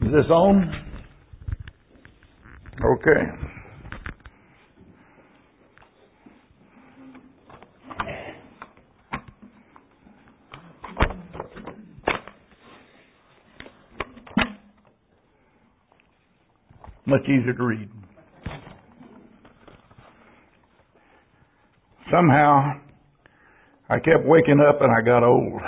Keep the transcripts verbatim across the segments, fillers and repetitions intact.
Is this on? Okay. Much easier to read. Somehow, I kept waking up and I got old.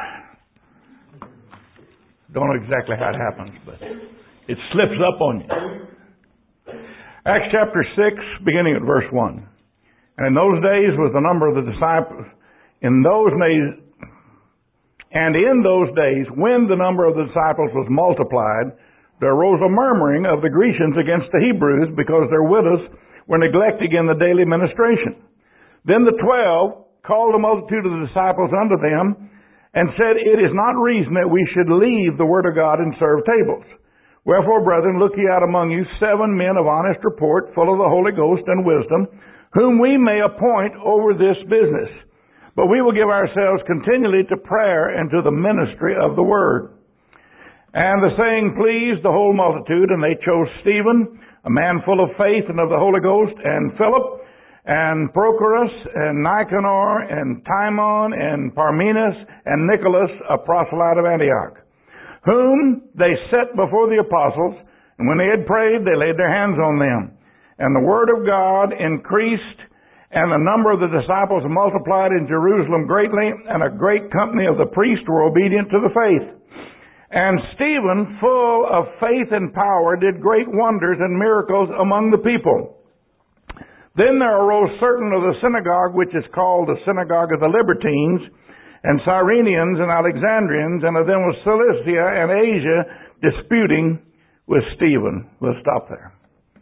Don't know exactly how it happens, but it slips up on you. Acts chapter six, beginning at verse one. And in those days was the number of the disciples, in those days, and in those days, when the number of the disciples was multiplied, there arose a murmuring of the Grecians against the Hebrews because their widows were neglected in the daily ministration. Then the twelve called the multitude of the disciples unto them and said, It is not reason that we should leave the word of God and serve tables. Wherefore, brethren, look ye out among you seven men of honest report, full of the Holy Ghost and wisdom, whom we may appoint over this business. But we will give ourselves continually to prayer and to the ministry of the word. And the saying pleased the whole multitude, and they chose Stephen, a man full of faith and of the Holy Ghost, and Philip, and Prochorus, and Nicanor, and Timon, and Parmenas, and Nicholas, a proselyte of Antioch, whom they set before the apostles, and when they had prayed, they laid their hands on them. And the word of God increased, and the number of the disciples multiplied in Jerusalem greatly, and a great company of the priests were obedient to the faith. And Stephen, full of faith and power, did great wonders and miracles among the people. Then there arose certain of the synagogue, which is called the synagogue of the Libertines, and Cyrenians and Alexandrians, and of them was Cilicia and Asia, disputing with Stephen. We'll stop there.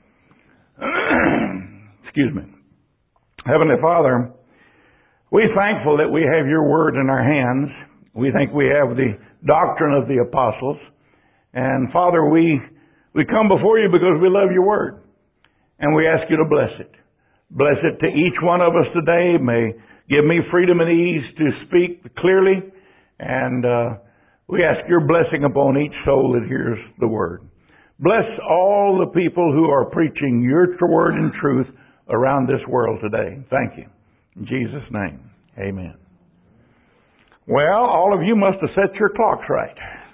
Excuse me. Heavenly Father, we're thankful that we have your word in our hands. We think we have the doctrine of the apostles. And Father, we we come before you because we love your word. And we ask you to bless it. Bless it to each one of us today. May give me freedom and ease to speak clearly. And uh, we ask your blessing upon each soul that hears the word. Bless all the people who are preaching your word and truth around this world today. Thank you. In Jesus' name, amen. Well, all of you must have set your clocks right.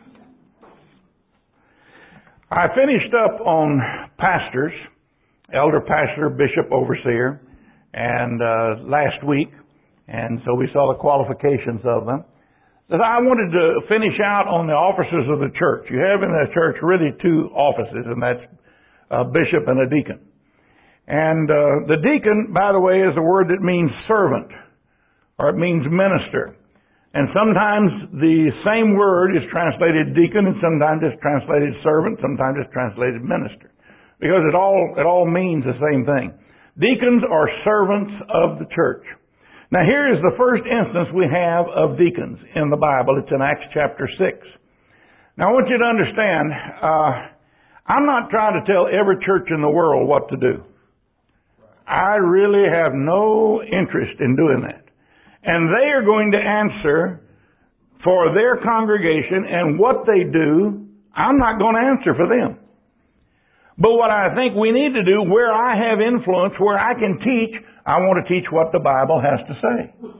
I finished up on pastors, elder pastor, bishop, overseer, and uh, last week, and so we saw the qualifications of them. But I wanted to finish out on the officers of the church. You have in the church really two offices, and that's a bishop and a deacon. And uh, the deacon, by the way, is a word that means servant, or it means minister. And sometimes the same word is translated deacon, and sometimes it's translated servant, sometimes it's translated minister. Because it all, it all means the same thing. Deacons are servants of the church. Now here is the first instance we have of deacons in the Bible. It's in Acts chapter six. Now I want you to understand, uh, I'm not trying to tell every church in the world what to do. I really have no interest in doing that. And they are going to answer for their congregation, and what they do, I'm not going to answer for them. But what I think we need to do, where I have influence, where I can teach, I want to teach what the Bible has to say.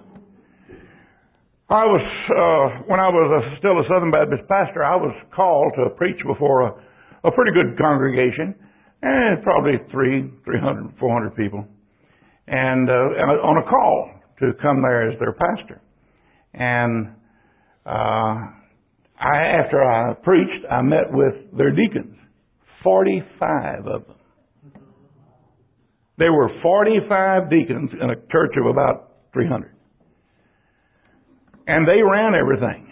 I was, uh, when I was a, still a Southern Baptist pastor, I was called to preach before a, a pretty good congregation, and probably three, three hundred, four hundred people, and, uh, and on a call to come there as their pastor. And uh, I, after I preached, I met with their deacons, forty-five of them. There were forty-five deacons in a church of about three hundred. And they ran everything.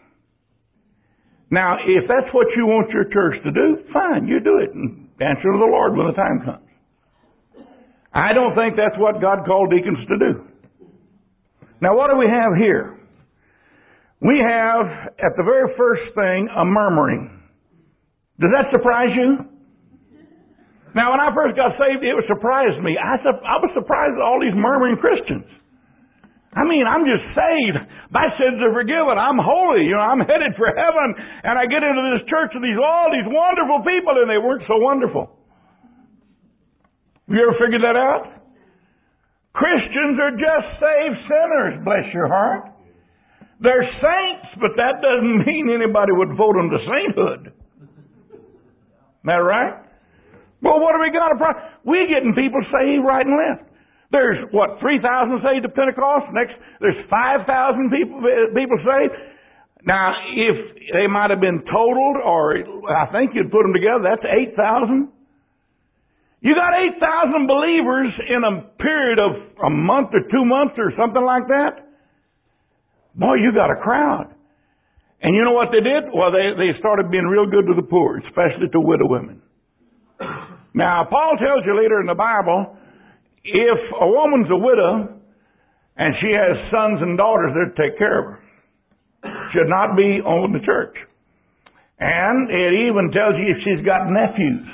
Now, if that's what you want your church to do, fine, you do it and answer to the Lord when the time comes. I don't think that's what God called deacons to do. Now, what do we have here? We have, at the very first thing, a murmuring. Does that surprise you? Now, when I first got saved, it surprised me. I, I was surprised at all these murmuring Christians. I mean, I'm just saved. My sins are forgiven. I'm holy. You know, I'm headed for heaven. And I get into this church with these all these wonderful people, and they weren't so wonderful. Have you ever figured that out? Christians are just saved sinners, bless your heart. They're saints, but that doesn't mean anybody would vote them to sainthood. Isn't that right? Well, what do we got? We're getting people saved right and left. There's, what, three thousand saved at Pentecost? Next, there's five thousand people, people saved. Now, if they might have been totaled, or I think you'd put them together, that's eight thousand. You got eight thousand believers in a period of a month or two months or something like that? Boy, you got a crowd. And you know what they did? Well, they, they started being real good to the poor, especially to widow women. Now, Paul tells you later in the Bible, if a woman's a widow and she has sons and daughters, they're to take care of her. Should not be on the church. And it even tells you if she's got nephews.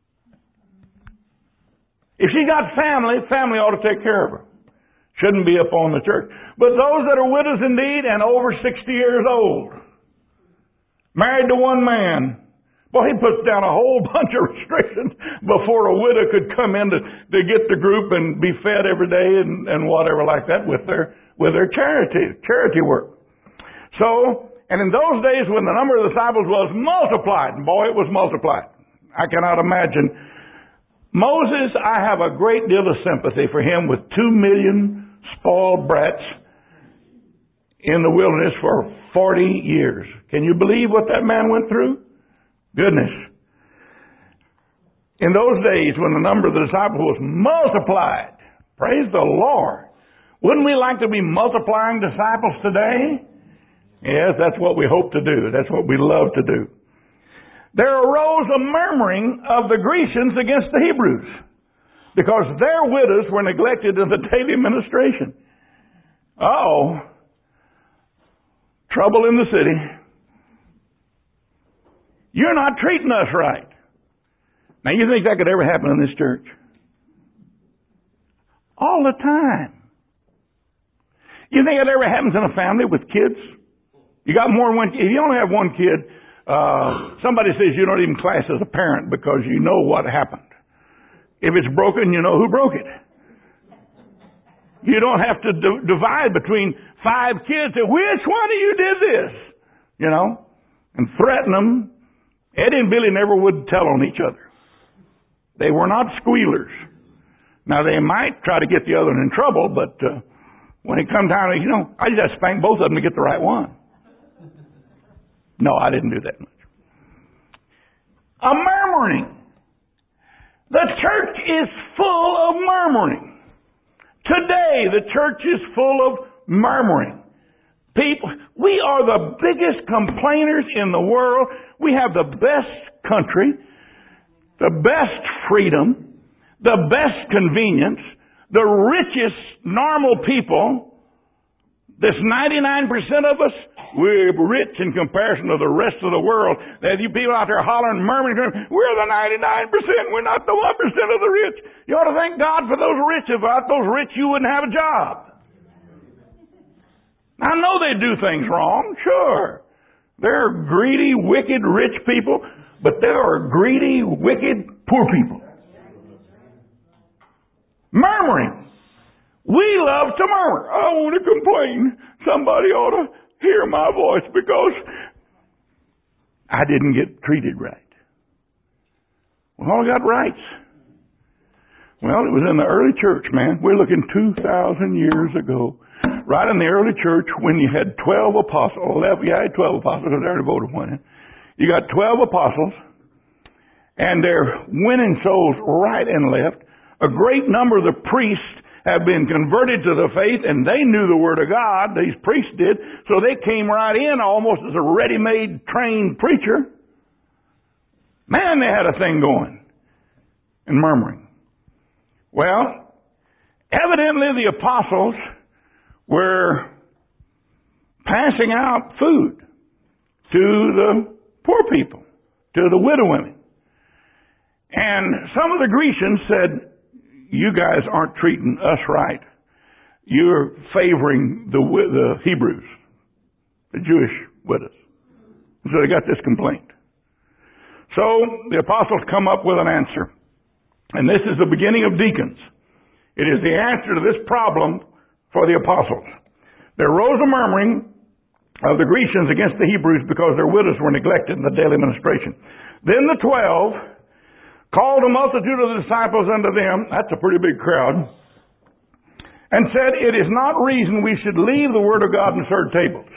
If she got family, family ought to take care of her. Shouldn't be up on the church. But those that are widows indeed and over sixty years old, married to one man, boy, he puts down a whole bunch of restrictions before a widow could come in to, to get the group and be fed every day and, and whatever like that with their with their charity charity work. So, and in those days when the number of disciples was multiplied, and boy, it was multiplied. I cannot imagine. Moses, I have a great deal of sympathy for him with two million spoiled brats in the wilderness for forty years. Can you believe what that man went through? Goodness. In those days when the number of the disciples was multiplied, praise the Lord. Wouldn't we like to be multiplying disciples today? Yes, that's what we hope to do. That's what we love to do. There arose a murmuring of the Grecians against the Hebrews because their widows were neglected in the daily ministration. Uh-oh. Trouble in the city. You're not treating us right. Now, you think that could ever happen in this church? All the time. You think it ever happens in a family with kids? You got more than one kid. If you only have one kid, uh, somebody says you don't even class as a parent because you know what happened. If it's broken, you know who broke it. You don't have to d- divide between five kids and which one of you did this, you know, and threaten them. Eddie and Billy never would tell on each other. They were not squealers. Now, they might try to get the other in trouble, but uh, when it comes time, you know, I just have to spank both of them to get the right one. No, I didn't do that much. A murmuring. The church is full of murmuring. Today, the church is full of murmuring. People, we are the biggest complainers in the world. We have the best country, the best freedom, the best convenience, the richest normal people. This ninety-nine percent of us, we're rich in comparison to the rest of the world. That you people out there hollering, murmuring, we're the ninety-nine percent. We're not the one percent of the rich. You ought to thank God for those rich. If without those rich, you wouldn't have a job. I know they do things wrong, sure. There are greedy, wicked, rich people, but there are greedy, wicked, poor people. Murmuring. We love to murmur. I want to complain. Somebody ought to hear my voice because I didn't get treated right. Well, I got rights. Well, it was in the early church, man. We're looking two thousand years ago. Right in the early church when you had twelve apostles, eleven, yeah, I had twelve apostles, because I already voted one in. You got twelve apostles, and they're winning souls right and left. A great number of the priests have been converted to the faith, and they knew the Word of God, these priests did, so they came right in almost as a ready-made, trained preacher. Man, they had a thing going. And murmuring. Well, evidently the apostles were passing out food to the poor people, to the widow women. And some of the Grecians said, you guys aren't treating us right. you're favoring the, the Hebrews, the Jewish widows. So they got this complaint. So the apostles come up with an answer. And this is the beginning of deacons. It is the answer to this problem for the apostles. There rose a murmuring of the Grecians against the Hebrews because their widows were neglected in the daily ministration. Then the twelve called a multitude of the disciples unto them, that's a pretty big crowd, and said, it is not reason we should leave the word of God and serve tables.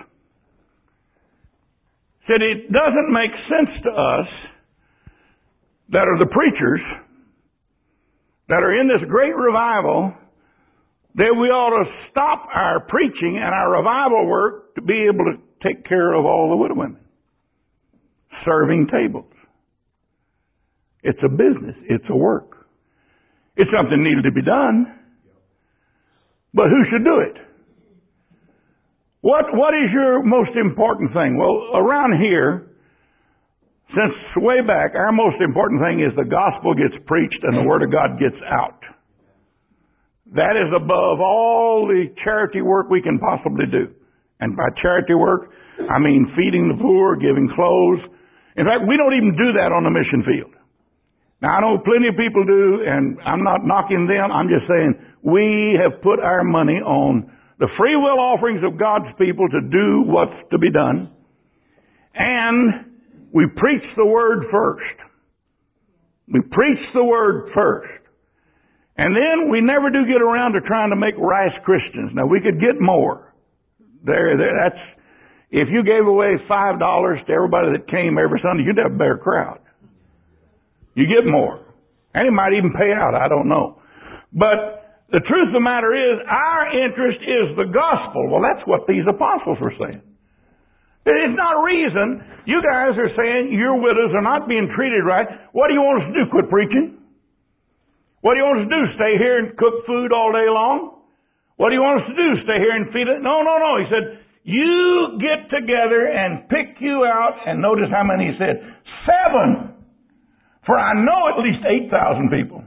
Said it doesn't make sense to us that are the preachers that are in this great revival that we ought to stop our preaching and our revival work to be able to take care of all the widow women. Serving tables. It's a business. It's a work. It's something that needed to be done. But who should do it? What, what is your most important thing? Well, around here, since way back, our most important thing is the gospel gets preached and the word of God gets out. That is above all the charity work we can possibly do. And by charity work, I mean feeding the poor, giving clothes. In fact, we don't even do that on the mission field. Now, I know plenty of people do, and I'm not knocking them. I'm just saying we have put our money on the free will offerings of God's people to do what's to be done. And we preach the word first. We preach the word first. And then we never do get around to trying to make rice Christians. Now, we could get more. There, there, that's, if you gave away five dollars to everybody that came every Sunday, you'd have a better crowd. You get more. And it might even pay out. I don't know. But the truth of the matter is, our interest is the gospel. Well, that's what these apostles were saying. It's not reason. You guys are saying your widows are not being treated right. What do you want us to do? Quit preaching? What do you want us to do? Stay here and cook food all day long? What do you want us to do? Stay here and feed it? No, no, no. He said, you get together and pick you out, and notice how many he said. Seven. For I know at least eight thousand people.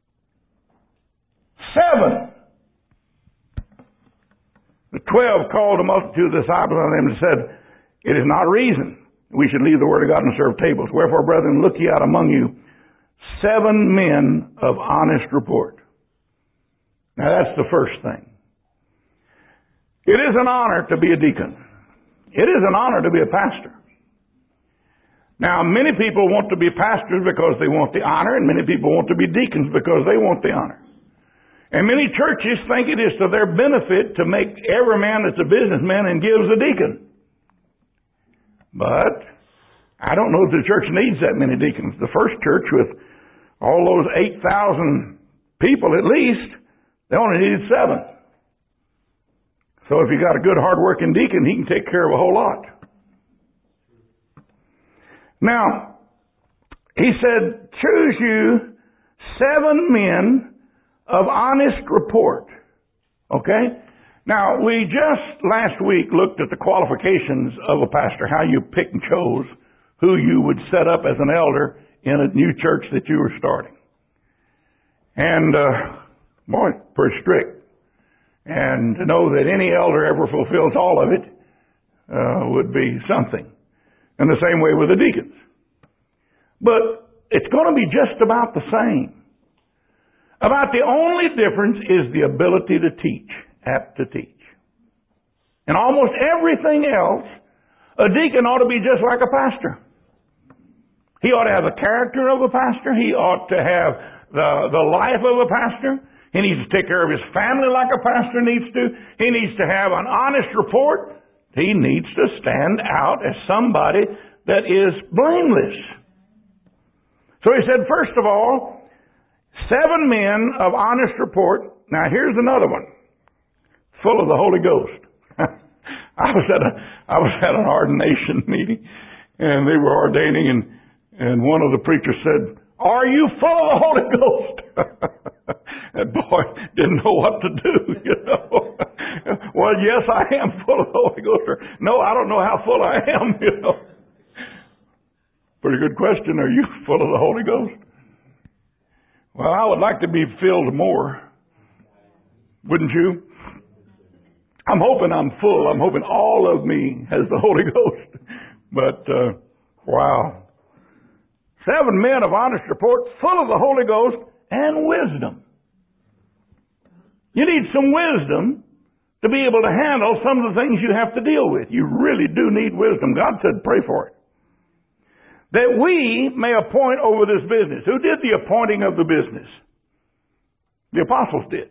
Seven. The twelve called a multitude of the disciples unto them and said, it is not reason we should leave the word of God and serve tables. Wherefore, brethren, look ye out among you seven men of honest report. Now that's the first thing. It is an honor to be a deacon. It is an honor to be a pastor. Now, many people want to be pastors because they want the honor, and many people want to be deacons because they want the honor. And many churches think it is to their benefit to make every man that's a businessman and gives a deacon. But I don't know if the church needs that many deacons. The first church with all those eight thousand people at least, they only needed seven. So if you got a good hard-working deacon, he can take care of a whole lot. Now, he said, choose you seven men of honest report. Okay? Now, we just last week looked at the qualifications of a pastor, how you pick and chose who you would set up as an elder in a new church that you were starting. And, uh, boy, pretty strict. And to know that any elder ever fulfills all of it uh, would be something. And the same way with the deacons. But it's going to be just about the same. About the only difference is the ability to teach, apt to teach. And almost everything else, a deacon ought to be just like a pastor. He ought to have the character of a pastor. He ought to have the, the life of a pastor. He needs to take care of his family like a pastor needs to. He needs to have an honest report. He needs to stand out as somebody that is blameless. So he said, first of all, seven men of honest report. Now here's another one, full of the Holy Ghost. I was at a I was at an ordination meeting, and they were ordaining, and and one of the preachers said, "Are you full of the Holy Ghost?" That boy didn't know what to do, you know. Well, yes, I am full of the Holy Ghost. Or, no, I don't know how full I am, you know. Pretty good question. Are you full of the Holy Ghost? Well, I would like to be filled more. Wouldn't you? I'm hoping I'm full. I'm hoping all of me has the Holy Ghost. But, uh, wow. Seven men of honest report, full of the Holy Ghost and wisdom. You need some wisdom to be able to handle some of the things you have to deal with. You really do need wisdom. God said, pray for it. That we may appoint over this business. Who did the appointing of the business? The apostles did.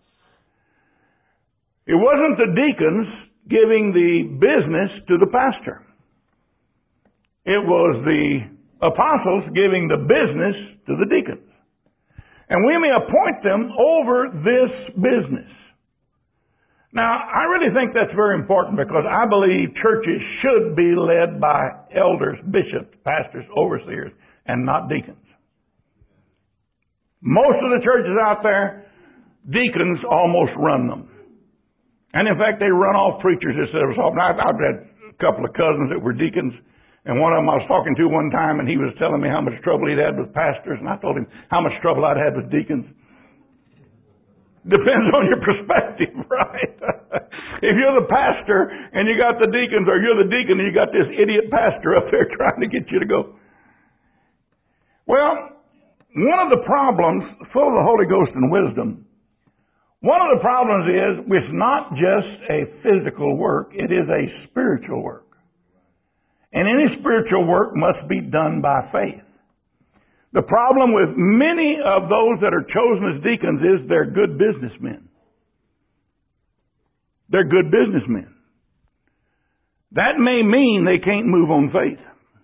It wasn't the deacons giving the business to the pastor. It was the apostles giving the business to the deacons. And we may appoint them over this business. Now, I really think that's very important because I believe churches should be led by elders, bishops, pastors, overseers, and not deacons. Most of the churches out there, deacons almost run them. And in fact, they run off preachers instead of helping. I've, I've had a couple of cousins that were deacons, and one of them I was talking to one time, and he was telling me how much trouble he'd had with pastors, and I told him how much trouble I'd had with deacons. Depends on your perspective, right? If you're the pastor and you got the deacons, or you're the deacon and you got this idiot pastor up there trying to get you to go. Well, one of the problems, full of the Holy Ghost and wisdom, one of the problems is it's not just a physical work, it is a spiritual work. And any spiritual work must be done by faith. The problem with many of those that are chosen as deacons is they're good businessmen. They're good businessmen. That may mean they can't move on faith.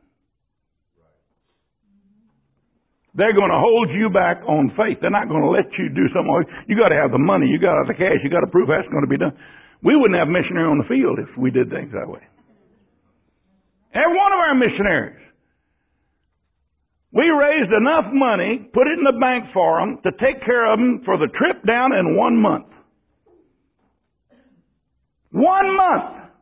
They're going to hold you back on faith. They're not going to let you do something. You got to have the money. You got to have the cash. You got to prove that's going to be done. We wouldn't have a missionary on the field if we did things that way. Every one of our missionaries, we raised enough money, put it in the bank for them to take care of them for the trip down in one month. One month.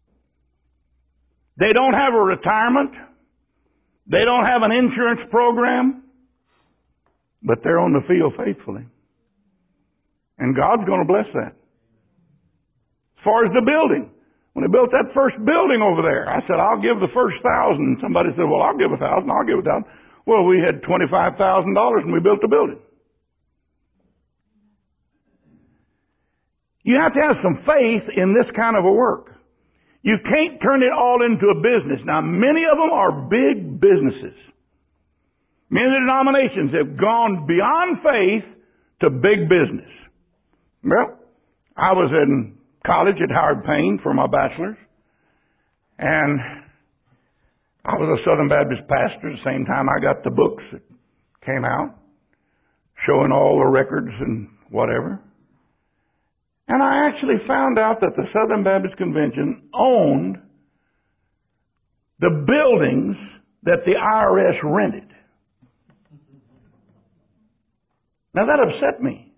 They don't have a retirement. They don't have an insurance program. But they're on the field faithfully. And God's going to bless that. As far as the building. When they built that first building over there, I said, I'll give the first thousand. Somebody said, well, I'll give a thousand. I'll give a thousand. Well, we had twenty-five thousand dollars and we built the building. You have to have some faith in this kind of a work. You can't turn it all into a business. Now, many of them are big businesses. Many of the denominations have gone beyond faith to big business. Well, I was in college at Howard Payne for my bachelor's, and I was a Southern Baptist pastor at the same time I got the books that came out showing all the records and whatever. And I actually found out that the Southern Baptist Convention owned the buildings that the I R S rented. Now that upset me.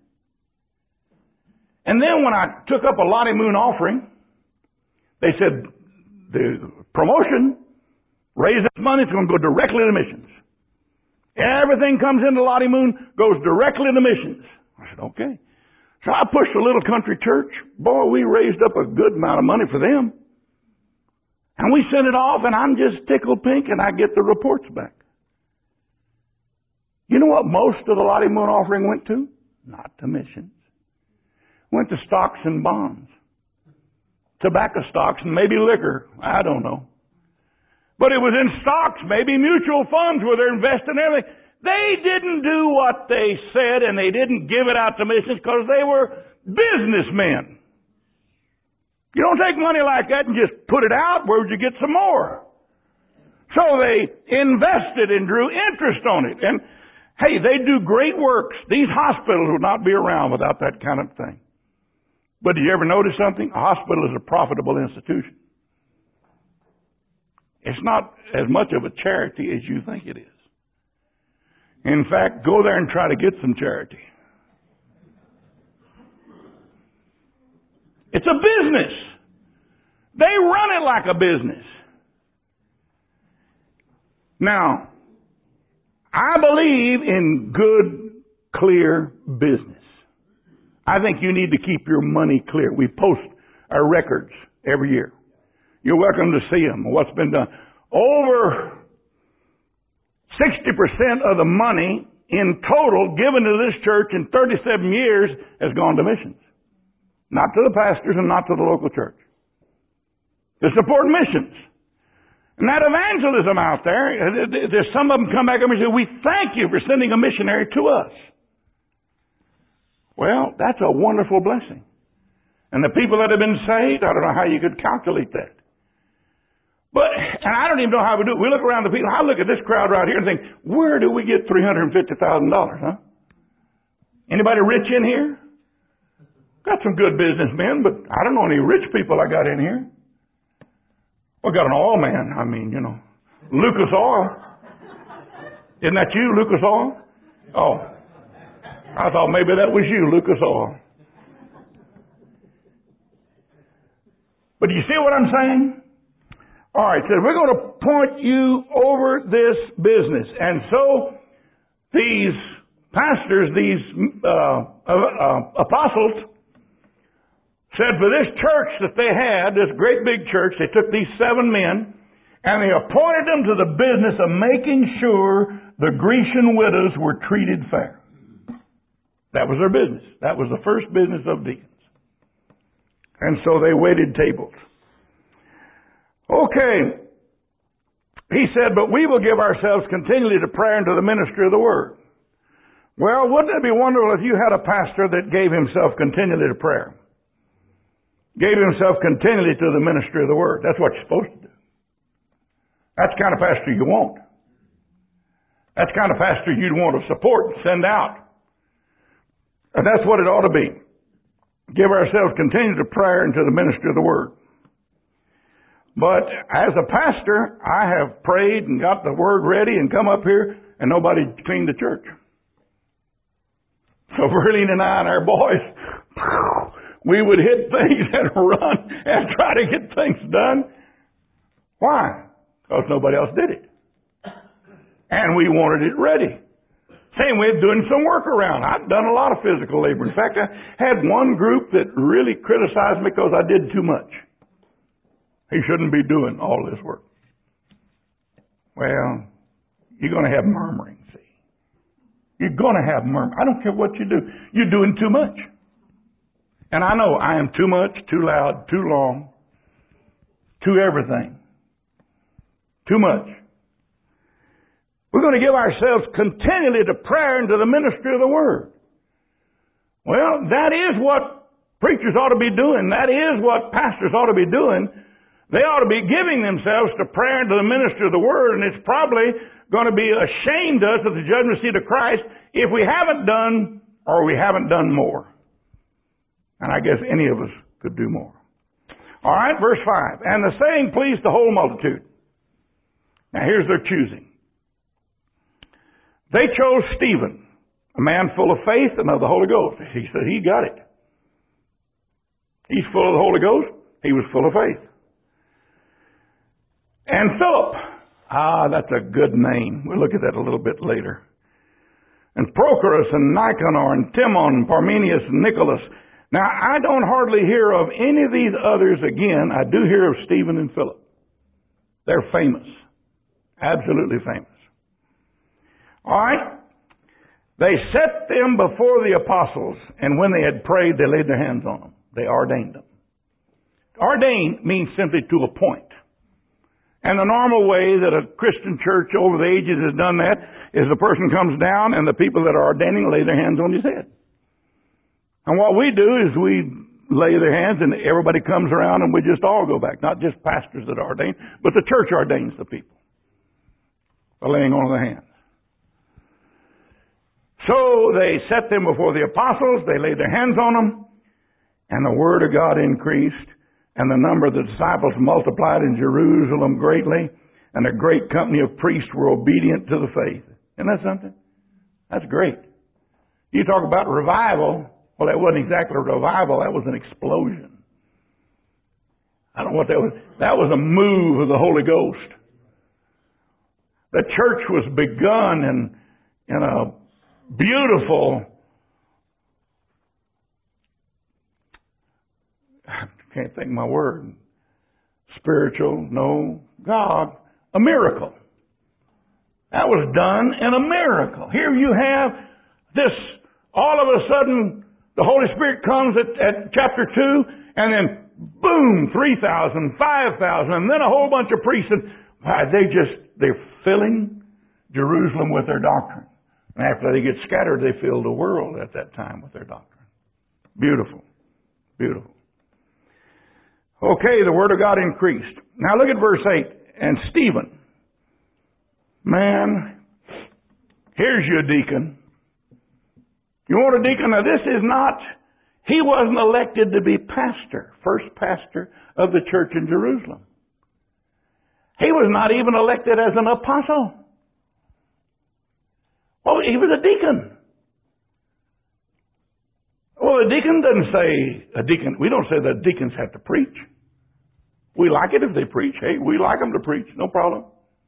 And then when I took up a Lottie Moon offering, they said the promotion, raise this money, it's going to go directly to missions. Everything comes into Lottie Moon, goes directly to missions. I said, okay. So I pushed a little country church. Boy, we raised up a good amount of money for them. And we sent it off, and I'm just tickled pink, and I get the reports back. You know what most of the Lottie Moon offering went to? Not to missions. Went to stocks and bonds. Tobacco stocks and maybe liquor. I don't know. But it was in stocks, maybe mutual funds where they're investing everything. They didn't do what they said, and they didn't give it out to missions because they were businessmen. You don't take money like that and just put it out. Where would you get some more? So they invested and drew interest on it. And hey, they do great works. These hospitals would not be around without that kind of thing. But did you ever notice something? A hospital is a profitable institution. It's not as much of a charity as you think it is. In fact, go there and try to get some charity. It's a business. They run it like a business. Now, I believe in good, clear business. I think you need to keep your money clear. We post our records every year. You're welcome to see them, what's been done. Over sixty percent of the money in total given to this church in thirty-seven years has gone to missions. Not to the pastors and not to the local church. To support missions. And that evangelism out there, there's some of them come back and say, we thank you for sending a missionary to us. Well, that's a wonderful blessing. And the people that have been saved, I don't know how you could calculate that. But, and I don't even know how we do it. We look around the people. I look at this crowd right here and think, where do we get three hundred fifty thousand dollars, huh? Anybody rich in here? Got some good businessmen, but I don't know any rich people I got in here. We got an oil man. I mean, you know, Lucas Oil. Isn't that you, Lucas Oil? Oh, I thought maybe that was you, Lucas Oil. But do you see what I'm saying? All right, so we're going to point you over this business. And so these pastors, these uh, uh, uh, apostles, said for this church that they had, this great big church, they took these seven men and they appointed them to the business of making sure the Grecian widows were treated fair. That was their business. That was the first business of deacons. And so they waited tables. Okay. He said, but we will give ourselves continually to prayer and to the ministry of the word. Well, wouldn't it be wonderful if you had a pastor that gave himself continually to prayer? Gave himself continually to the ministry of the word. That's what you're supposed to do. That's the kind of pastor you want. That's the kind of pastor you'd want to support and send out. And that's what it ought to be. Give ourselves continually to prayer and to the ministry of the word. But as a pastor, I have prayed and got the word ready and come up here and nobody cleaned the church. So Verlene and I and our boys, we would hit things and run and try to get things done. Why? Because nobody else did it. And we wanted it ready. Same way of doing some work around. I've done a lot of physical labor. In fact, I had one group that really criticized me because I did too much. He shouldn't be doing all this work. Well, you're going to have murmuring, see. You're going to have murmuring. I don't care what you do. You're doing too much. And I know I am too much, too loud, too long, too everything. Too much. We're going to give ourselves continually to prayer and to the ministry of the word. Well, that is what preachers ought to be doing. That is what pastors ought to be doing. They ought to be giving themselves to prayer and to the ministry of the word, and it's probably going to be a shame to us at the judgment seat of Christ if we haven't done or we haven't done more. And I guess any of us could do more. All right, verse five. And the saying pleased the whole multitude. Now here's their choosing. They chose Stephen, a man full of faith and of the Holy Ghost. He said he got it. He's full of the Holy Ghost. He was full of faith. And Philip. Ah, that's a good name. We'll look at that a little bit later. And Prochorus and Nicanor and Timon and Parmenius and Nicholas. Now, I don't hardly hear of any of these others again. I do hear of Stephen and Philip. They're famous. Absolutely famous. All right. They set them before the apostles, and when they had prayed, they laid their hands on them. They ordained them. Ordain means simply to appoint. And the normal way that a Christian church over the ages has done that is the person comes down and the people that are ordaining lay their hands on his head. And what we do is we lay their hands and everybody comes around and we just all go back. Not just pastors that ordain, but the church ordains the people by laying on of the hands. So they set them before the apostles, they laid their hands on them, and the word of God increased. And the number of the disciples multiplied in Jerusalem greatly, and a great company of priests were obedient to the faith. Isn't that something? That's great. You talk about revival. Well, that wasn't exactly a revival. That was an explosion. I don't know what that was. That was a move of the Holy Ghost. The church was begun in, in a beautiful I can't think of my word. Spiritual, no, God, a miracle. That was done in a miracle. Here you have this, all of a sudden, the Holy Spirit comes at, at chapter two, and then boom, three thousand, five thousand, and then a whole bunch of priests. And why, they just, they're filling Jerusalem with their doctrine. And after they get scattered, they fill the world at that time with their doctrine. Beautiful. Beautiful. Okay, the Word of God increased. Now look at verse eight. And Stephen, man, here's your deacon. You want a deacon? Now this is not, he wasn't elected to be pastor, first pastor of the church in Jerusalem. He was not even elected as an apostle. Well, he was a deacon. Well, a deacon doesn't say, a deacon, we don't say that deacons have to preach. We like it if they preach. Hey, we like them to preach, no problem.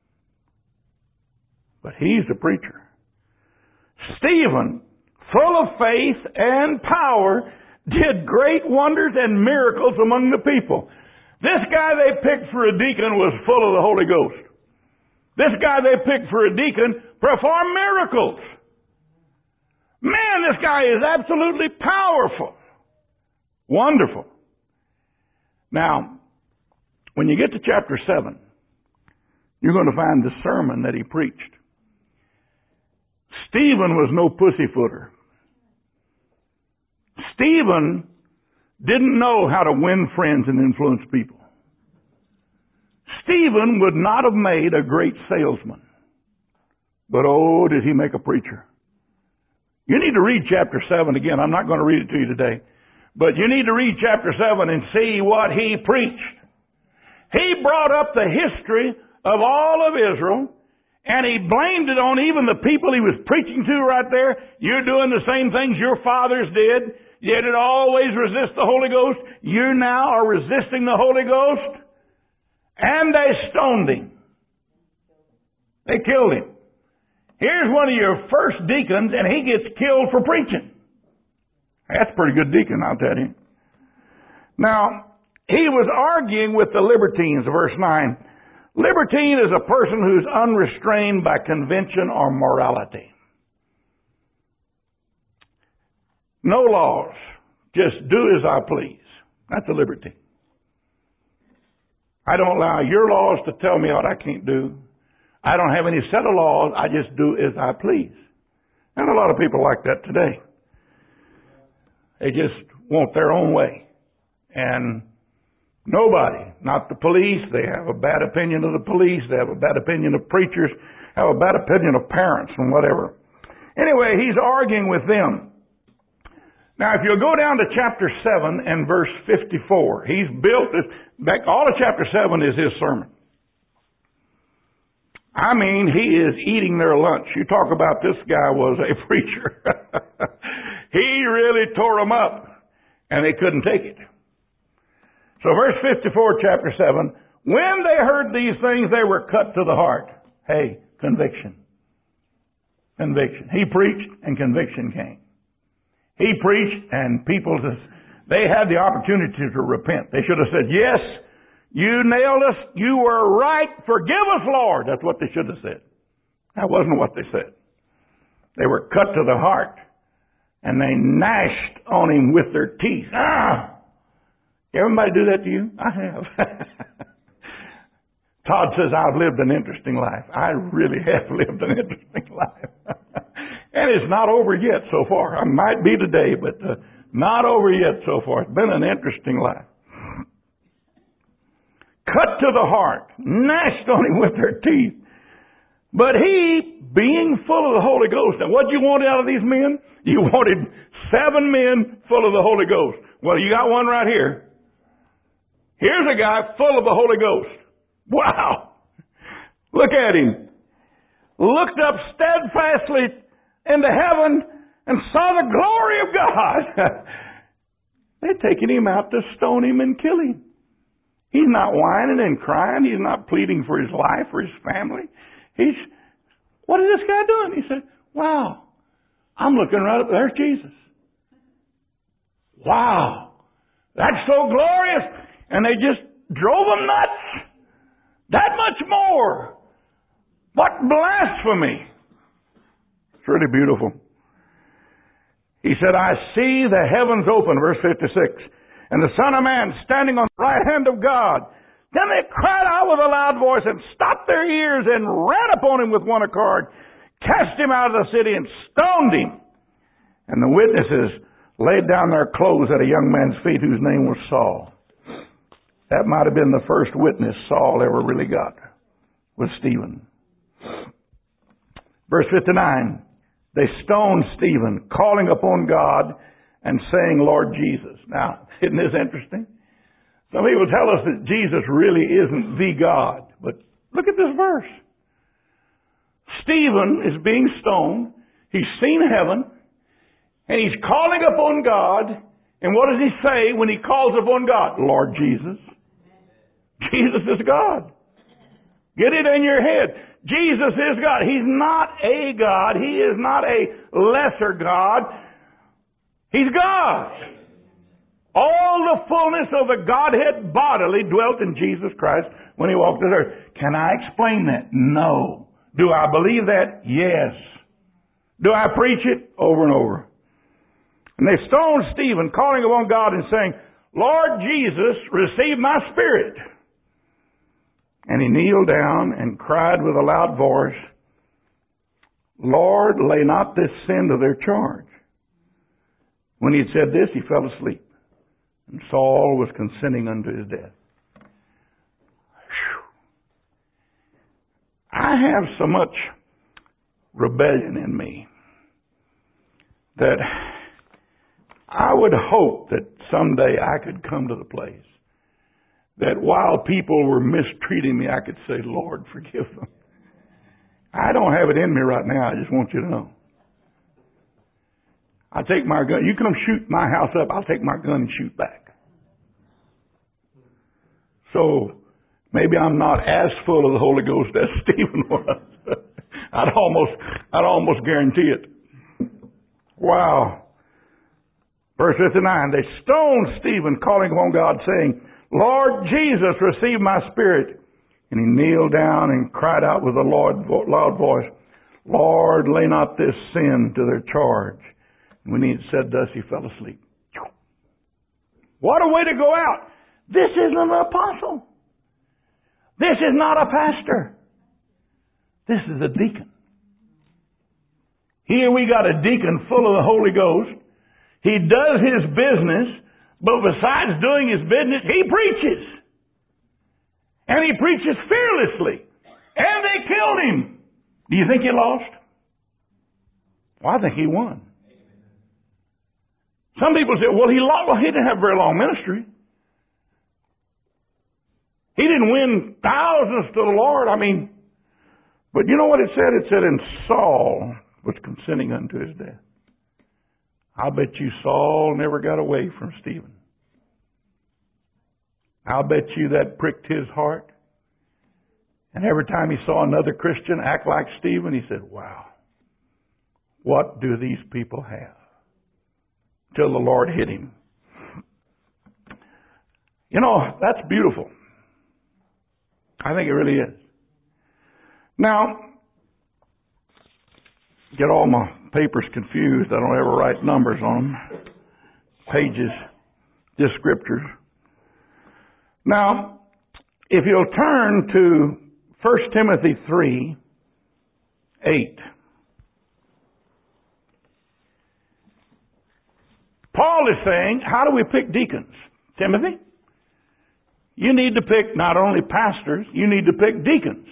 But he's the preacher. Stephen, full of faith and power, did great wonders and miracles among the people. This guy they picked for a deacon was full of the Holy Ghost. This guy they picked for a deacon performed miracles. Man, this guy is absolutely powerful. Wonderful. Now, when you get to chapter seven, you're going to find the sermon that he preached. Stephen was no pussyfooter. Stephen didn't know how to win friends and influence people. Stephen would not have made a great salesman. But oh, did he make a preacher. You need to read chapter seven again. I'm not going to read it to you today. But you need to read chapter seven and see what he preached. He brought up the history of all of Israel, and he blamed it on even the people he was preaching to right there. You're doing the same things your fathers did. You did always resist the Holy Ghost. You now are resisting the Holy Ghost. And they stoned him. They killed him. Here's one of your first deacons, and he gets killed for preaching. That's a pretty good deacon, I'll tell you. Now, he was arguing with the libertines, verse nine. Libertine is a person who's unrestrained by convention or morality. No laws. Just do as I please. That's a libertine. I don't allow your laws to tell me what I can't do. I don't have any set of laws. I just do as I please. And a lot of people like that today. They just want their own way. And nobody, not the police, they have a bad opinion of the police, they have a bad opinion of preachers, have a bad opinion of parents and whatever. Anyway, he's arguing with them. Now, if you'll go down to chapter seven and verse fifty-four, he's built this, back, all of chapter seven is his sermon. I mean, he is eating their lunch. You talk about this guy was a preacher. He really tore them up, and they couldn't take it. So verse fifty-four, chapter seven, when they heard these things, they were cut to the heart. Hey, conviction. Conviction. He preached, and conviction came. He preached, and people, just, they had the opportunity to repent. They should have said, yes, you nailed us. You were right. Forgive us, Lord. That's what they should have said. That wasn't what they said. They were cut to the heart, and they gnashed on him with their teeth. Ah! Everybody do that to you? I have. Todd says, I've lived an interesting life. I really have lived an interesting life. And it's not over yet so far. I might be today, but uh, not over yet so far. It's been an interesting life. Cut to the heart, gnashed on him with their teeth. But he, being full of the Holy Ghost, now what you wanted out of these men? You wanted seven men full of the Holy Ghost. Well, you got one right here. Here's a guy full of the Holy Ghost. Wow! Look at him. Looked up steadfastly into heaven and saw the glory of God. They're taking him out to stone him and kill him. He's not whining and crying. He's not pleading for his life or his family. He's, what is this guy doing? He said, wow, I'm looking right up, there's Jesus. Wow. That's so glorious. And they just drove them nuts. That much more. What blasphemy. It's really beautiful. He said, I see the heavens open, verse fifty-six, and the Son of Man standing on the right hand of God. Then they cried out with a loud voice and stopped their ears and ran upon him with one accord, cast him out of the city and stoned him. And the witnesses laid down their clothes at a young man's feet whose name was Saul. That might have been the first witness Saul ever really got, was Stephen. Verse fifty-nine, they stoned Stephen, calling upon God and saying, Lord Jesus. Now, isn't this interesting? Some people tell us that Jesus really isn't the God. But look at this verse. Stephen is being stoned. He's seen heaven. And he's calling upon God. And what does he say when he calls upon God? Lord Jesus. Jesus is God. Get it in your head. Jesus is God. He's not a God. He is not a lesser God. He's God. All the fullness of the Godhead bodily dwelt in Jesus Christ when he walked this earth. Can I explain that? No. Do I believe that? Yes. Do I preach it? Over and over. And they stoned Stephen, calling upon God and saying, Lord Jesus, receive my spirit. And he kneeled down and cried with a loud voice, Lord, lay not this sin to their charge. When he had said this, he fell asleep. And Saul was consenting unto his death. Whew. I have so much rebellion in me that I would hope that someday I could come to the place that while people were mistreating me, I could say, Lord, forgive them. I don't have it in me right now. I just want you to know. I take my gun. You come shoot my house up, I'll take my gun and shoot back. So maybe I'm not as full of the Holy Ghost as Stephen was. I'd almost, I'd almost guarantee it. Wow. Verse fifty-nine, they stoned Stephen, calling upon God, saying, Lord Jesus, receive my spirit. And he kneeled down and cried out with a loud voice, Lord, lay not this sin to their charge. And when he had said thus, he fell asleep. What a way to go out. This isn't an apostle. This is not a pastor. This is a deacon. Here we got a deacon full of the Holy Ghost. He does his business, but besides doing his business, he preaches. And he preaches fearlessly. And they killed him. Do you think he lost? Well, I think he won. Some people say, well, he lost. Well, he didn't have a very long ministry. He didn't win thousands to the Lord. I mean, but you know what it said? It said, and Saul was consenting unto his death. I'll bet you Saul never got away from Stephen. I'll bet you that pricked his heart. And every time he saw another Christian act like Stephen, he said, wow, what do these people have? Till the Lord hit him. You know, that's beautiful. I think it really is. Now, get all my papers confused. I don't ever write numbers on them. Pages, just scriptures. Now, if you'll turn to First Timothy three, eight. Paul is saying, how do we pick deacons? Timothy, you need to pick not only pastors, you need to pick deacons.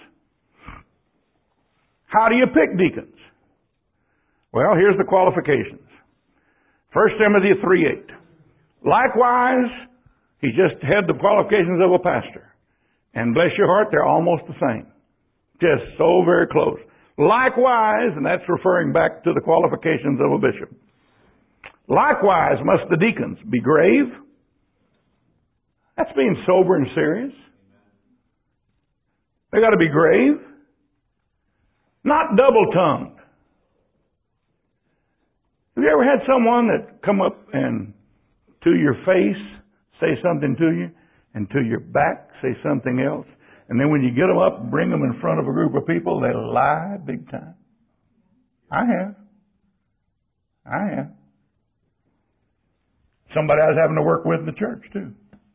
How do you pick deacons? Well, here's the qualifications. First Timothy three, eight. Likewise, he just had the qualifications of a pastor. And bless your heart, they're almost the same. Just so very close. Likewise, and that's referring back to the qualifications of a bishop. Likewise must the deacons be grave. That's being sober and serious. They got to be grave. Not double-tongued. Have you ever had someone that come up and to your face say something to you, and to your back say something else. And then when you get them up and bring them in front of a group of people, they lie big time. I have. I have. Somebody I was having to work with in the church, too.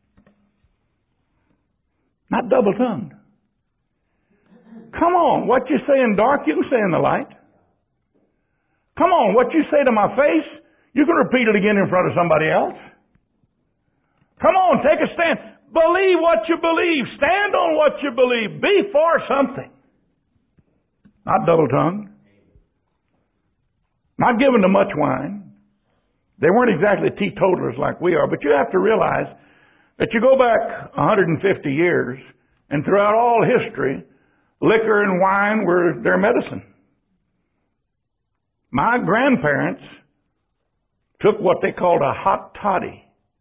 Not double-tongued. Come on, what you say in dark, you can say in the light. Come on, what you say to my face, you can repeat it again in front of somebody else. Come on, take a stand. Believe what you believe. Stand on what you believe. Be for something. Not double-tongued. Not given to much wine. They weren't exactly teetotalers like we are, but you have to realize that you go back one hundred fifty years, and throughout all history, liquor and wine were their medicine. My grandparents took what they called a hot toddy.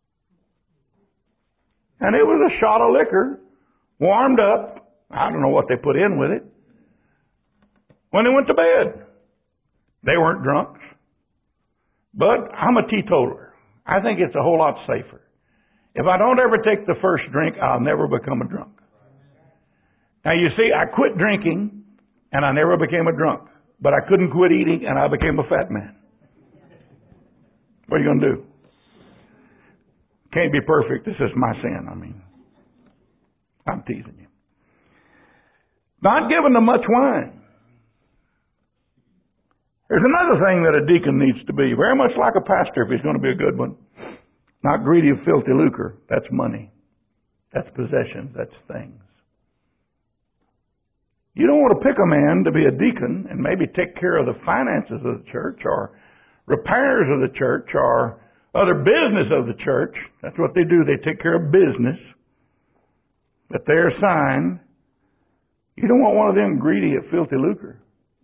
And it was a shot of liquor, warmed up. I don't know what they put in with it. When they went to bed, they weren't drunks. But I'm a teetotaler. I think it's a whole lot safer. If I don't ever take the first drink, I'll never become a drunk. Now you see, I quit drinking and I never became a drunk. But I couldn't quit eating and I became a fat man. What are you going to do? Can't be perfect. This is my sin. I mean, I'm teasing you. Not given to much wine. There's another thing that a deacon needs to be, very much like a pastor if he's going to be a good one. Not greedy of filthy lucre. That's money. That's possessions. That's things. You don't want to pick a man to be a deacon and maybe take care of the finances of the church or repairs of the church or other business of the church. That's what they do. They take care of business. But they're assigned. You don't want one of them greedy of filthy lucre.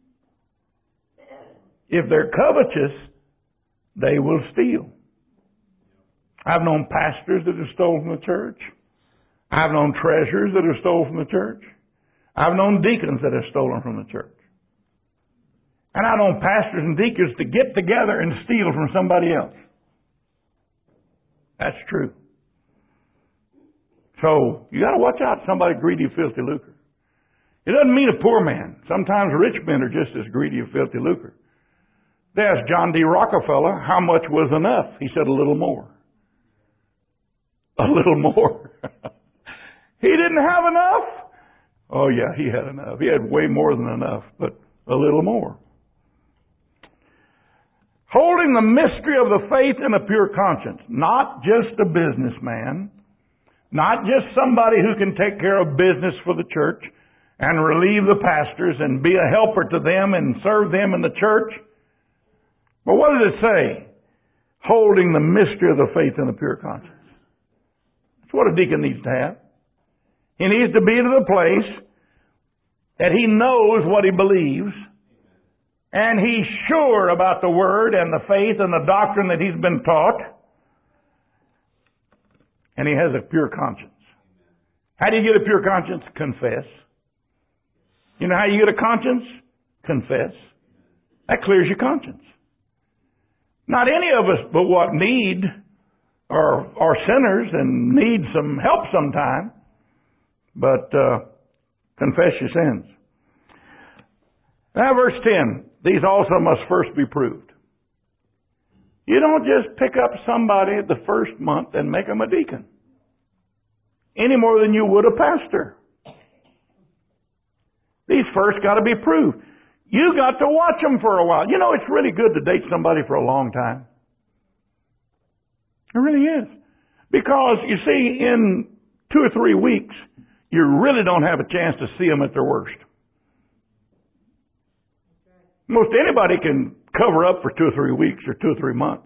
If they're covetous, they will steal. I've known pastors that have stolen from the church. I've known treasurers that have stolen from the church. I've known deacons that have stolen from the church. And I've known pastors and deacons to get together and steal from somebody else. That's true. So, you got to watch out somebody greedy of filthy lucre. It doesn't mean a poor man. Sometimes rich men are just as greedy of filthy lucre. They asked John D. Rockefeller how much was enough. He said a little more. A little more. He didn't have enough? Oh yeah, he had enough. He had way more than enough, but a little more. Holding the mystery of the faith in a pure conscience. Not just a businessman. Not just somebody who can take care of business for the church and relieve the pastors and be a helper to them and serve them in the church. But what does it say? Holding the mystery of the faith in a pure conscience. That's what a deacon needs to have. He needs to be to the place that he knows what he believes, and he's sure about the Word and the faith and the doctrine that he's been taught, and he has a pure conscience. How do you get a pure conscience? Confess. You know how you get a conscience? Confess. That clears your conscience. Not any of us but what need are, are sinners and need some help sometime. But uh, confess your sins. Now verse ten. These also must first be proved. You don't just pick up somebody the first month and make them a deacon. Any more than you would a pastor. These first got to be proved. You got to watch them for a while. You know, it's really good to date somebody for a long time. It really is. Because, you see, in two or three weeks, you really don't have a chance to see them at their worst. Most anybody can cover up for two or three weeks or two or three months.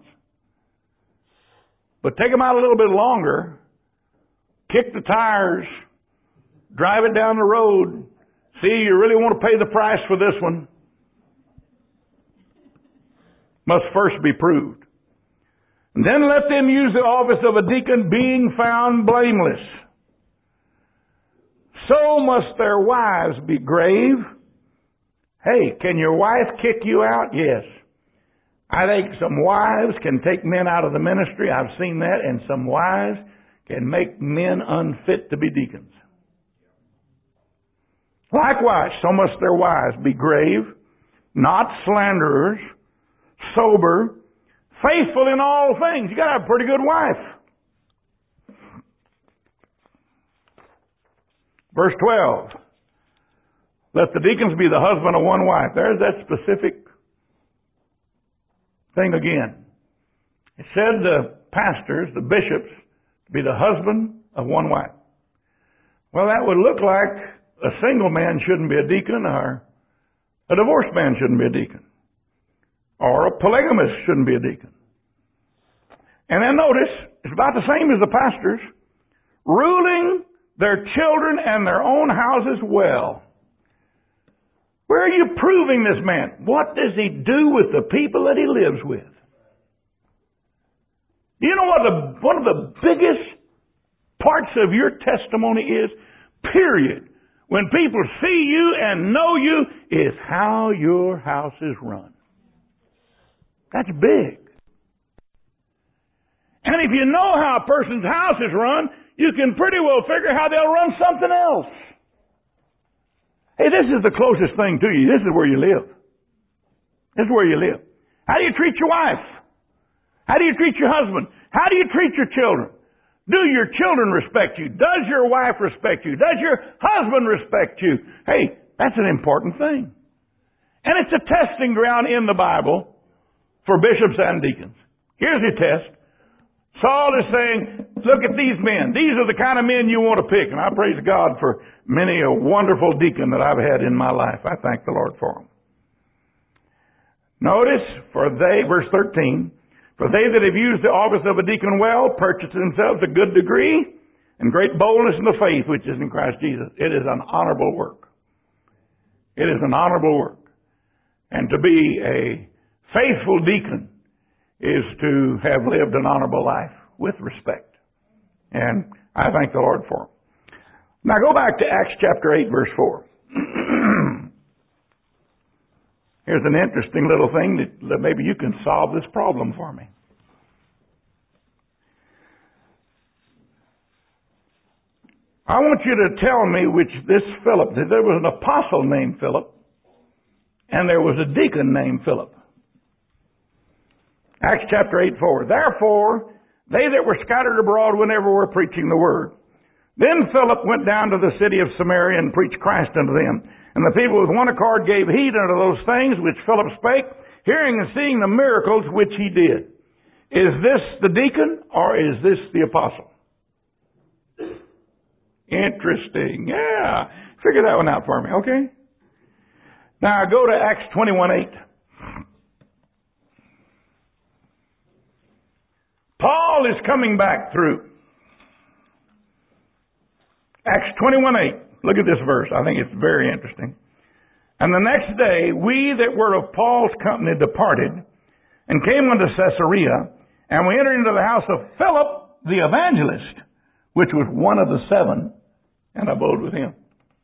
But take them out a little bit longer, kick the tires, drive it down the road, see, you really want to pay the price for this one. Must first be proved. And then let them use the office of a deacon, being found blameless. So must their wives be grave. Hey, can your wife kick you out? Yes. I think some wives can take men out of the ministry. I've seen that. And some wives can make men unfit to be deacons. Likewise, so must their wives be grave, not slanderers, sober, faithful in all things. You got to have a pretty good wife. Verse twelve. Let the deacons be the husband of one wife. There's that specific thing again. It said the pastors, the bishops, to be the husband of one wife. Well, that would look like a single man shouldn't be a deacon, or a divorced man shouldn't be a deacon, or a polygamist shouldn't be a deacon. And then notice, it's about the same as the pastors, ruling their children and their own houses well. Where are you proving this man? What does he do with the people that he lives with? Do you know what the, one of the biggest parts of your testimony is? Period. When people see you and know you, is how your house is run. That's big. And if you know how a person's house is run, you can pretty well figure how they'll run something else. Hey, this is the closest thing to you. This is where you live. This is where you live. How do you treat your wife? How do you treat your husband? How do you treat your children? Do your children respect you? Does your wife respect you? Does your husband respect you? Hey, that's an important thing. And it's a testing ground in the Bible for bishops and deacons. Here's your test. Saul is saying, look at these men. These are the kind of men you want to pick. And I praise God for many a wonderful deacon that I've had in my life. I thank the Lord for them. Notice, for they, verse thirteen, for they that have used the office of a deacon well, purchase themselves a good degree and great boldness in the faith which is in Christ Jesus. It is an honorable work. It is an honorable work. And to be a faithful deacon is to have lived an honorable life with respect. And I thank the Lord for it. Now go back to Acts chapter eight, verse four. Here's an interesting little thing that maybe you can solve this problem for me. I want you to tell me which this Philip, there was an apostle named Philip, and there was a deacon named Philip. Acts chapter eight, four. Therefore, they that were scattered abroad whenever were preaching the word. Then Philip went down to the city of Samaria and preached Christ unto them. And the people with one accord gave heed unto those things which Philip spake, hearing and seeing the miracles which he did. Is this the deacon or is this the apostle? Interesting. Yeah. Figure that one out for me, okay? Now go to Acts twenty-one, eight. Paul is coming back through. Acts twenty-one, eight. Look at this verse. I think it's very interesting. And the next day, we that were of Paul's company departed and came unto Caesarea, and we entered into the house of Philip the evangelist, which was one of the seven, and abode with him.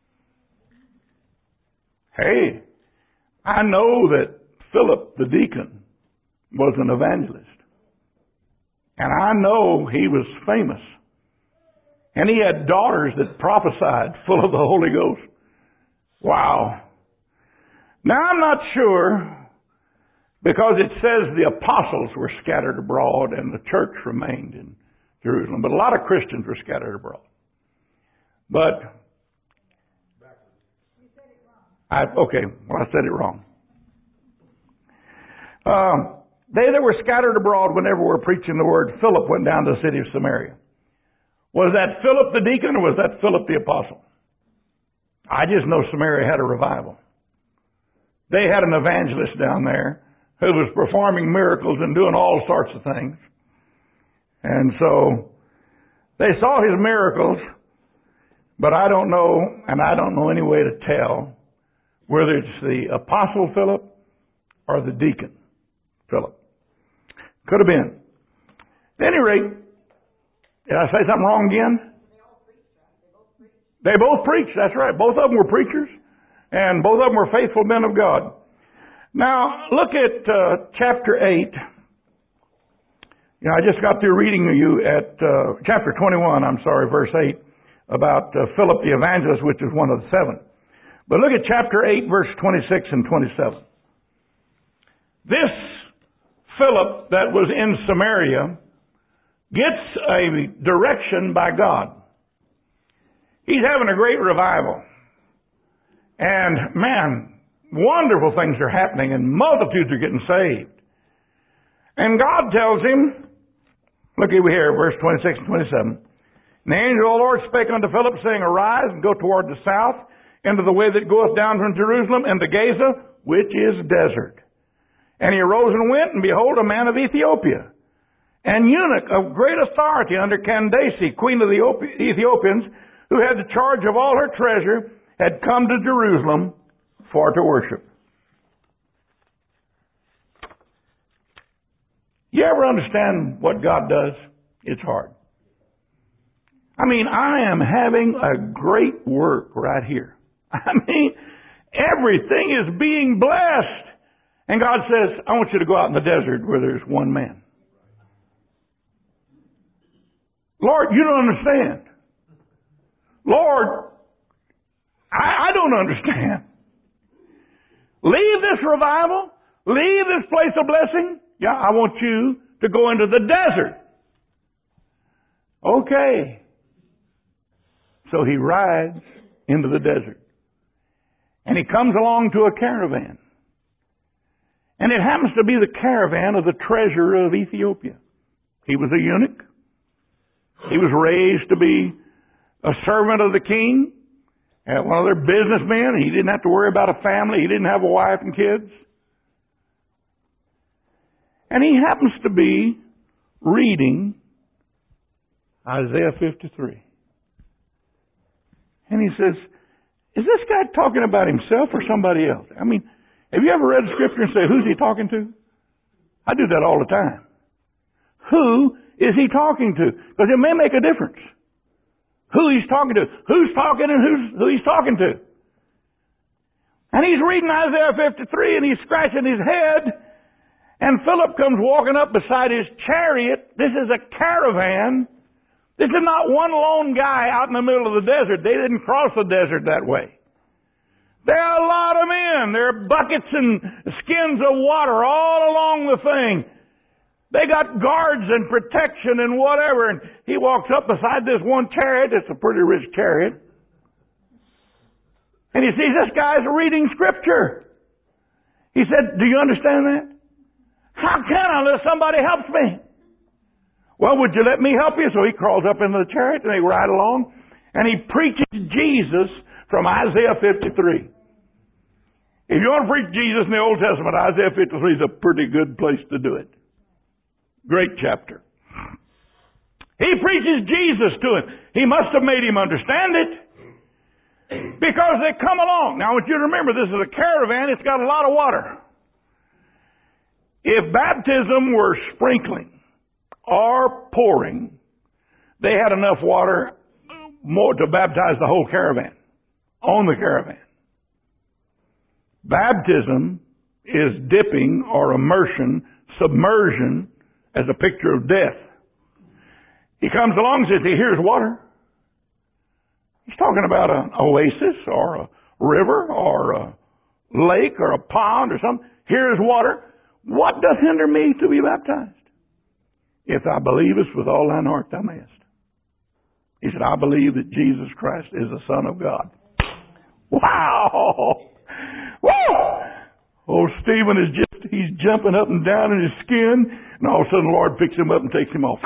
Hey, I know that Philip the deacon was an evangelist. And I know he was famous. And he had daughters that prophesied full of the Holy Ghost. Wow. Now I'm not sure, because it says the apostles were scattered abroad and the church remained in Jerusalem. But a lot of Christians were scattered abroad. But, I, okay, well I said it wrong. Um, They that were scattered abroad whenever we were preaching the word, Philip went down to the city of Samaria. Was that Philip the deacon or was that Philip the apostle? I just know Samaria had a revival. They had an evangelist down there who was performing miracles and doing all sorts of things. And so they saw his miracles, but I don't know, and I don't know any way to tell whether it's the apostle Philip or the deacon Philip. Could have been. At any rate, did I say something wrong again? They both preached, that's right. Both of them were preachers, and both of them were faithful men of God. Now, look at uh, chapter eight. You know, I just got through reading to you at uh, chapter twenty-one, I'm sorry, verse eight, about uh, Philip the evangelist, which is one of the seven. But look at chapter eight, verse twenty-six and twenty-seven. This Philip that was in Samaria gets a direction by God. He's having a great revival. And man, wonderful things are happening and multitudes are getting saved. And God tells him, look over here, verse twenty-six and twenty-seven. And the angel of the Lord spake unto Philip, saying, Arise and go toward the south, into the way that goeth down from Jerusalem into Gaza, which is desert. And he arose and went, and behold, a man of Ethiopia, an eunuch of great authority under Candace, queen of the Ethiopians, who had the charge of all her treasure, had come to Jerusalem for to worship. You ever understand what God does? It's hard. I mean, I am having a great work right here. I mean, everything is being blessed. And God says, I want you to go out in the desert where there's one man. Lord, you don't understand. Lord, I, I don't understand. Leave this revival. Leave this place of blessing. Yeah, I want you to go into the desert. Okay. So he rides into the desert. And he comes along to a caravan. And it happens to be the caravan of the treasurer of Ethiopia. He was a eunuch. He was raised to be a servant of the king. And one of their businessmen. He didn't have to worry about a family. He didn't have a wife and kids. And he happens to be reading Isaiah fifty-three. And he says, is this guy talking about himself or somebody else? I mean, have you ever read Scripture and say, who's he talking to? I do that all the time. Who is he talking to? Because it may make a difference. Who he's talking to. Who's talking and who's, who he's talking to. And he's reading Isaiah fifty-three and he's scratching his head. And Philip comes walking up beside his chariot. This is a caravan. This is not one lone guy out in the middle of the desert. They didn't cross the desert that way. There are a lot of men. There are buckets and skins of water all along the thing. They got guards and protection and whatever. And he walks up beside this one chariot. It's a pretty rich chariot. And he sees this guy's reading Scripture. He said, do you understand that? How can I unless somebody helps me? Well, would you let me help you? So he crawls up into the chariot and they ride along. And he preaches Jesus from Isaiah fifty-three. If you want to preach Jesus in the Old Testament, Isaiah fifty-three is a pretty good place to do it. Great chapter. He preaches Jesus to him. He must have made him understand it. Because they come along. Now I want you to remember, this is a caravan. It's got a lot of water. If baptism were sprinkling or pouring, they had enough water more to baptize the whole caravan. On the caravan. Baptism is dipping or immersion, submersion, as a picture of death. He comes along and says, here's water. He's talking about an oasis or a river or a lake or a pond or something. Here's water. What doth hinder me to be baptized? If thou believest with all thine heart thou mayest. He said, I believe that Jesus Christ is the Son of God. Wow! Woo! Old Stephen is just, he's jumping up and down in his skin, and all of a sudden the Lord picks him up and takes him off.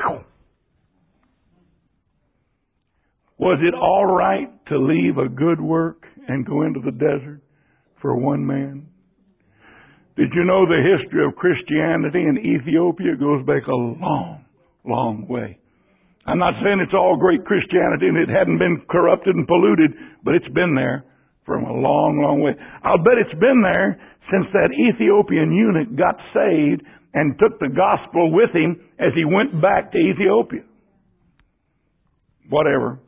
Was it all right to leave a good work and go into the desert for one man? Did you know the history of Christianity in Ethiopia goes back a long, long way? I'm not saying it's all great Christianity and it hadn't been corrupted and polluted, but it's been there from a long, long way. I'll bet it's been there since that Ethiopian eunuch got saved and took the gospel with him as he went back to Ethiopia. Whatever.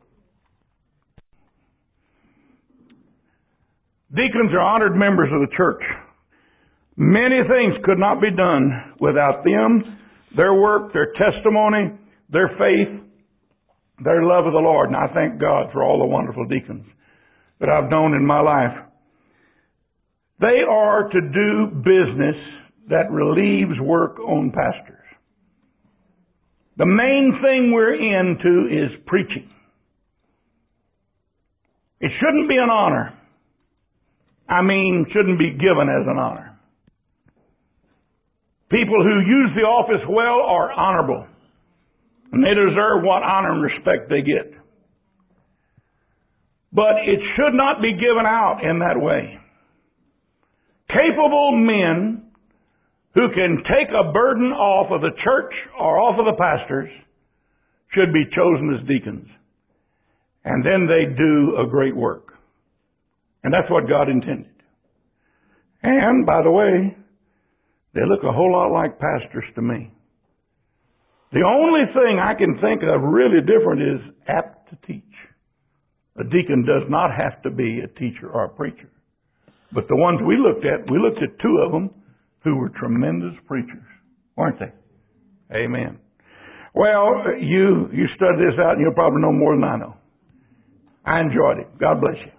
Deacons are honored members of the church. Many things could not be done without them. their work, their testimony, their faith, their love of the Lord. And I thank God for all the wonderful deacons that I've known in my life. They are to do business that relieves work on pastors. The main thing we're into is preaching. It shouldn't be an honor. I mean, shouldn't be given as an honor. People who use the office well are honorable. And they deserve what honor and respect they get. But it should not be given out in that way. Capable men who can take a burden off of the church or off of the pastors should be chosen as deacons. And then they do a great work. And that's what God intended. And, by the way, they look a whole lot like pastors to me. The only thing I can think of really different is apt to teach. A deacon does not have to be a teacher or a preacher. But the ones we looked at, we looked at two of them who were tremendous preachers, weren't they? Amen. Well, you, you study this out and you'll probably know more than I know. I enjoyed it. God bless you.